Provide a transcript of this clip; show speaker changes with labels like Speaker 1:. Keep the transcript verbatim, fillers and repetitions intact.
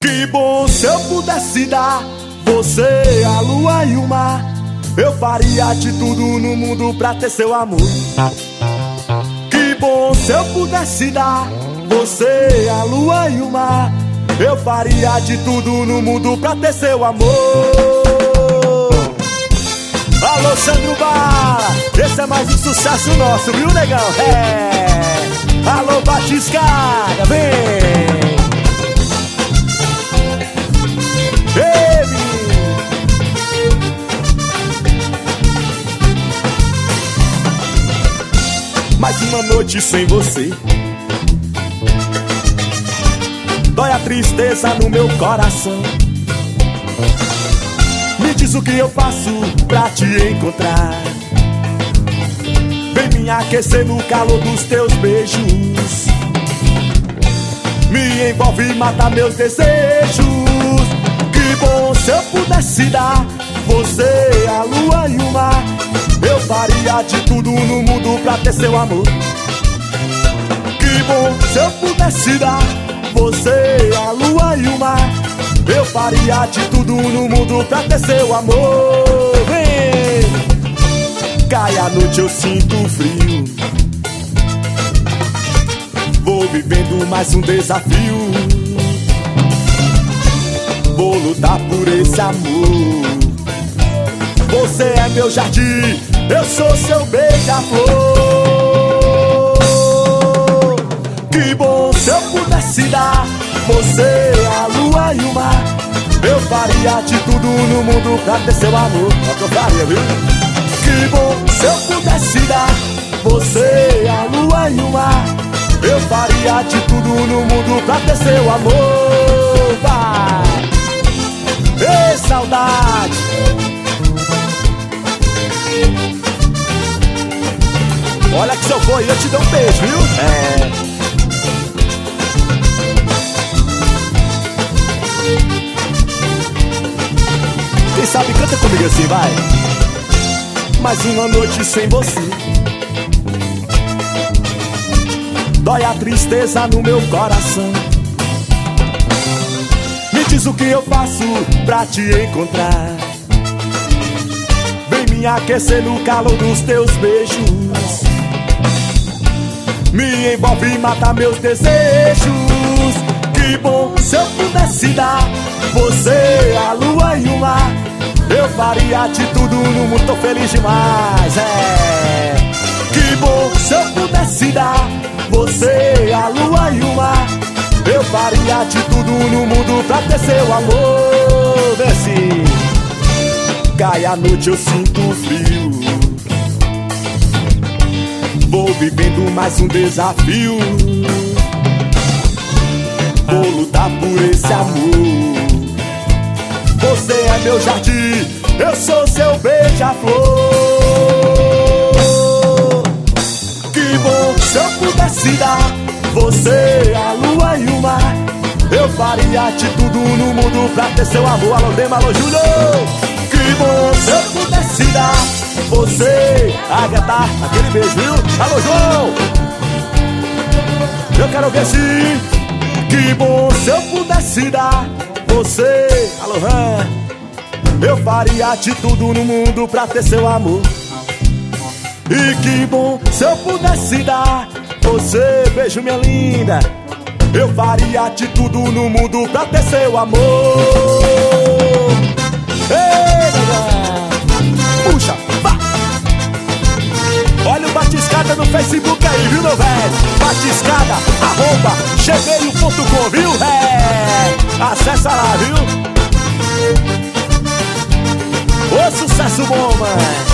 Speaker 1: Que bom se eu pudesse dar você, a lua e o mar. Eu faria de tudo no mundo pra ter seu amor. Que bom se eu pudesse dar você, a lua e o mar. Eu faria de tudo no mundo pra ter seu amor. Alô, Sandro Bala, esse é mais um sucesso nosso, viu, negão? É. Alô, Batiscada, vem. Mais uma noite sem você, dói a tristeza no meu coração. Me diz o que eu faço pra te encontrar. Vem me aquecer no calor dos teus beijos. Me envolve e mata meus desejos. Que bom se eu pudesse dar você, a lua e o mar. Eu faria de tudo no mundo pra ter seu amor. Que bom se eu pudesse dar você, a lua e o mar. Eu faria de tudo no mundo pra ter seu amor. Vem! Cai a noite, eu sinto frio. Vou vivendo mais um desafio. Vou lutar por esse amor. Você é meu jardim, eu sou seu beija-flor. Que bom se eu pudesse dar você, a lua e o mar. Eu faria de tudo no mundo pra ter seu amor. É o que eu faria, viu? Que bom se eu pudesse dar você, a lua e o mar. Eu faria de tudo no mundo pra ter seu amor. Vai! Ei, saudade! Olha que se eu for, eu te dou um beijo, viu? É. Quem sabe canta comigo assim, vai. Mais uma noite sem você, dói a tristeza no meu coração. Me diz o que eu faço pra te encontrar. Vem me aquecer no calor dos teus beijos. Me envolve e mata meus desejos. Que bom se eu pudesse dar você, a lua e o mar. Eu faria de tudo no mundo, tô feliz demais, é. Que bom se eu pudesse dar você, a lua e o mar. Eu faria de tudo no mundo pra ter seu amor. Desce. Cai a noite, eu sinto frio. Vou vivendo mais um desafio. Vou lutar por esse amor. Você é meu jardim, eu sou seu beija-flor. Que bom se eu pudesse dar você, a lua e o mar. Eu faria de tudo no mundo pra ter seu amor. Alô, Dema, alô, Júnior. Que bom se eu pudesse dar você, Agatha, aquele beijo, viu? Alô, João. Eu quero ver sim. Que bom se eu pudesse dar você, alô, Ram. Eu faria de tudo no mundo pra ter seu amor. E que bom se eu pudesse dar você, beijo minha linda. Eu faria de tudo no mundo pra ter seu amor. Ei, galera, puxa, vá. Olha o Batiscada no Facebook aí, viu, meu velho? Batiscada, arroba, gmail ponto com, viu? É, acessa lá, viu? Ô, sucesso bom, mano.